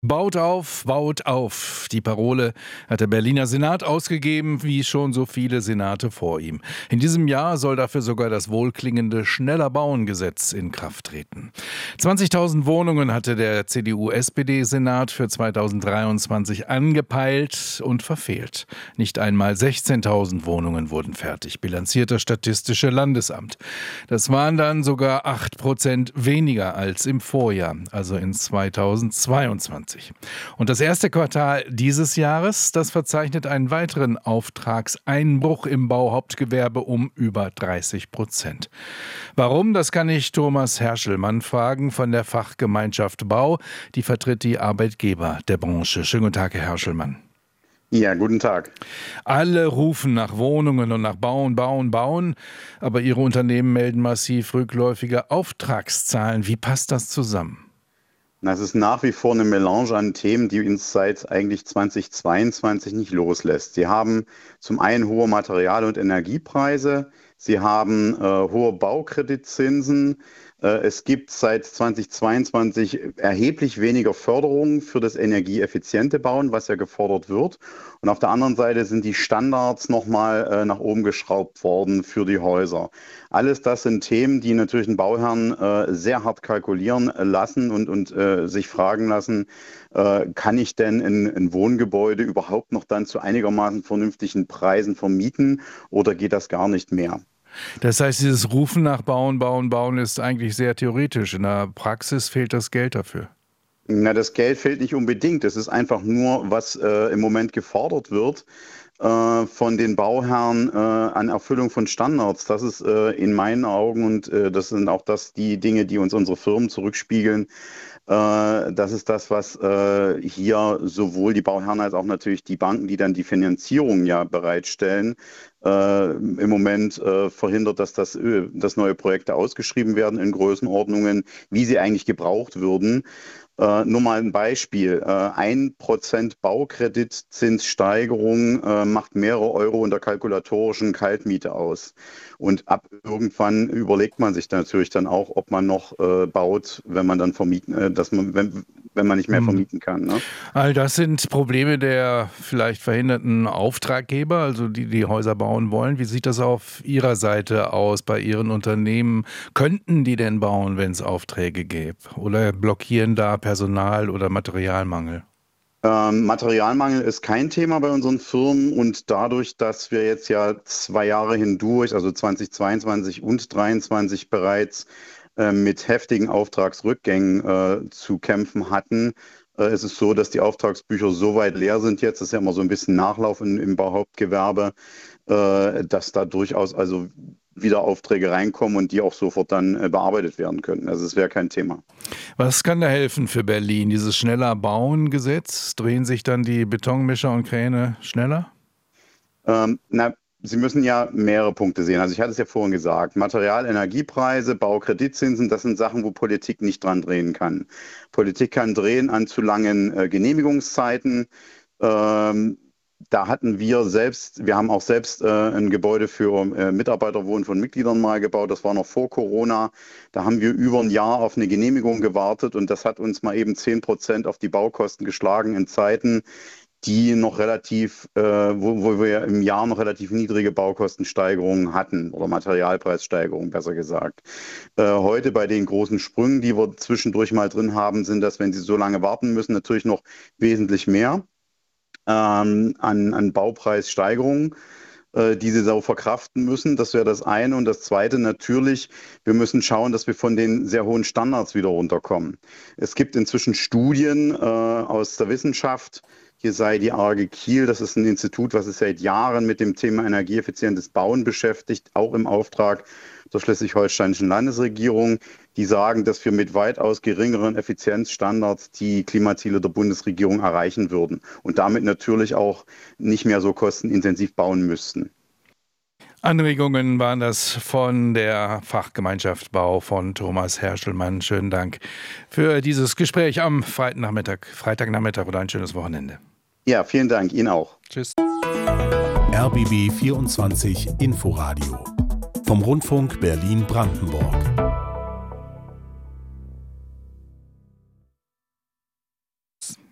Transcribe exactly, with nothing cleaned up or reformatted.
Baut auf, baut auf. Die Parole hat der Berliner Senat ausgegeben, wie schon so viele Senate vor ihm. In diesem Jahr soll dafür sogar das wohlklingende Schneller-Bauen-Gesetz in Kraft treten. zwanzigtausend Wohnungen hatte der C D U-S P D-Senat für zweitausenddreiundzwanzig angepeilt und verfehlt. Nicht einmal sechzehntausend Wohnungen wurden fertig, bilanziert das Statistische Landesamt. Das waren dann sogar acht Prozent weniger als im Vorjahr, also in zweitausendzweiundzwanzig. Und das erste Quartal dieses Jahres, das verzeichnet einen weiteren Auftragseinbruch im Bauhauptgewerbe um über dreißig Prozent. Warum, das kann ich Thomas Herschelmann fragen von der Fachgemeinschaft Bau. Die vertritt die Arbeitgeber der Branche. Schönen guten Tag, Herr Herschelmann. Ja, guten Tag. Alle rufen nach Wohnungen und nach Bauen, Bauen, Bauen, aber ihre Unternehmen melden massiv rückläufige Auftragszahlen. Wie passt das zusammen? Das ist nach wie vor eine Melange an Themen, die uns seit eigentlich zweitausendzweiundzwanzig nicht loslässt. Sie haben zum einen hohe Material- und Energiepreise, sie haben äh, hohe Baukreditzinsen. Äh, es gibt seit zweitausendzweiundzwanzig erheblich weniger Förderungen für das energieeffiziente Bauen, was ja gefordert wird. Und auf der anderen Seite sind die Standards nochmal äh, nach oben geschraubt worden für die Häuser. Alles das sind Themen, die natürlich den Bauherrn äh, sehr hart kalkulieren lassen und, und äh, sich fragen lassen, äh, kann ich denn ein, ein Wohngebäude überhaupt noch dann zu einigermaßen vernünftigen Preisen vermieten oder geht das gar nicht mehr? Das heißt, dieses Rufen nach Bauen, Bauen, Bauen ist eigentlich sehr theoretisch. In der Praxis fehlt das Geld dafür. Na, das Geld fehlt nicht unbedingt. Es ist einfach nur, was äh, im Moment gefordert wird äh, von den Bauherren äh, an Erfüllung von Standards. Das ist äh, in meinen Augen, und äh, das sind auch das die Dinge, die uns unsere Firmen zurückspiegeln, äh, das ist das, was äh, hier sowohl die Bauherren als auch natürlich die Banken, die dann die Finanzierung ja bereitstellen, äh, im Moment äh, verhindert, dass, das, dass neue Projekte ausgeschrieben werden in Größenordnungen, wie sie eigentlich gebraucht würden. Äh, nur mal ein Beispiel. Äh, ein Prozent Baukreditzinssteigerung äh, macht mehrere Euro in der kalkulatorischen Kaltmiete aus. Und ab irgendwann überlegt man sich natürlich dann auch, ob man noch äh, baut, wenn man dann vermieten, äh, dass man, wenn, wenn man nicht mehr vermieten kann. Ne? All das sind Probleme der vielleicht verhinderten Auftraggeber, also die die Häuser bauen wollen. Wie sieht das auf Ihrer Seite aus bei Ihren Unternehmen? Könnten die denn bauen, wenn es Aufträge gäbe? Oder blockieren da Personal- oder Materialmangel? Ähm, Materialmangel ist kein Thema bei unseren Firmen und dadurch, dass wir jetzt ja zwei Jahre hindurch, also zweitausendzweiundzwanzig und zweitausenddreiundzwanzig bereits äh, mit heftigen Auftragsrückgängen äh, zu kämpfen hatten, äh, ist es so, dass die Auftragsbücher so weit leer sind jetzt, das ist ja immer so ein bisschen Nachlauf in, im Bauhauptgewerbe, äh, dass da durchaus also wieder Aufträge reinkommen und die auch sofort dann äh, bearbeitet werden können. Also es wäre kein Thema. Was kann da helfen für Berlin? Dieses Schneller-Bauen-Gesetz? Drehen sich dann die Betonmischer und Kräne schneller? Ähm, na, Sie müssen ja mehrere Punkte sehen. Also ich hatte es ja vorhin gesagt, Material-, Energiepreise, Baukreditzinsen, das sind Sachen, wo Politik nicht dran drehen kann. Politik kann drehen an zu langen äh, Genehmigungszeiten. Ähm, Da hatten wir selbst, wir haben auch selbst äh, ein Gebäude für äh, Mitarbeiterwohnen von Mitgliedern mal gebaut. Das war noch vor Corona. Da haben wir über ein Jahr auf eine Genehmigung gewartet und das hat uns mal eben zehn Prozent auf die Baukosten geschlagen in Zeiten, die noch relativ, äh, wo, wo wir im Jahr noch relativ niedrige Baukostensteigerungen hatten oder Materialpreissteigerungen, besser gesagt. Äh, heute bei den großen Sprüngen, die wir zwischendurch mal drin haben, sind das, wenn Sie so lange warten müssen, natürlich noch wesentlich mehr. An, an Baupreissteigerungen, äh, die sie so verkraften müssen. Das wäre das eine. Und das zweite natürlich, wir müssen schauen, dass wir von den sehr hohen Standards wieder runterkommen. Es gibt inzwischen Studien äh, aus der Wissenschaft. Hier sei die A G Kiel, das ist ein Institut, was sich seit Jahren mit dem Thema energieeffizientes Bauen beschäftigt, auch im Auftrag der schleswig-holsteinischen Landesregierung. Die sagen, dass wir mit weitaus geringeren Effizienzstandards die Klimaziele der Bundesregierung erreichen würden und damit natürlich auch nicht mehr so kostenintensiv bauen müssten. Anregungen waren das von der Fachgemeinschaft Bau von Thomas Herschelmann. Schönen Dank für dieses Gespräch am Freitagnachmittag, Freitagnachmittag oder ein schönes Wochenende. Ja, vielen Dank. Ihnen auch. Tschüss. R B B vierundzwanzig Inforadio vom Rundfunk Berlin-Brandenburg.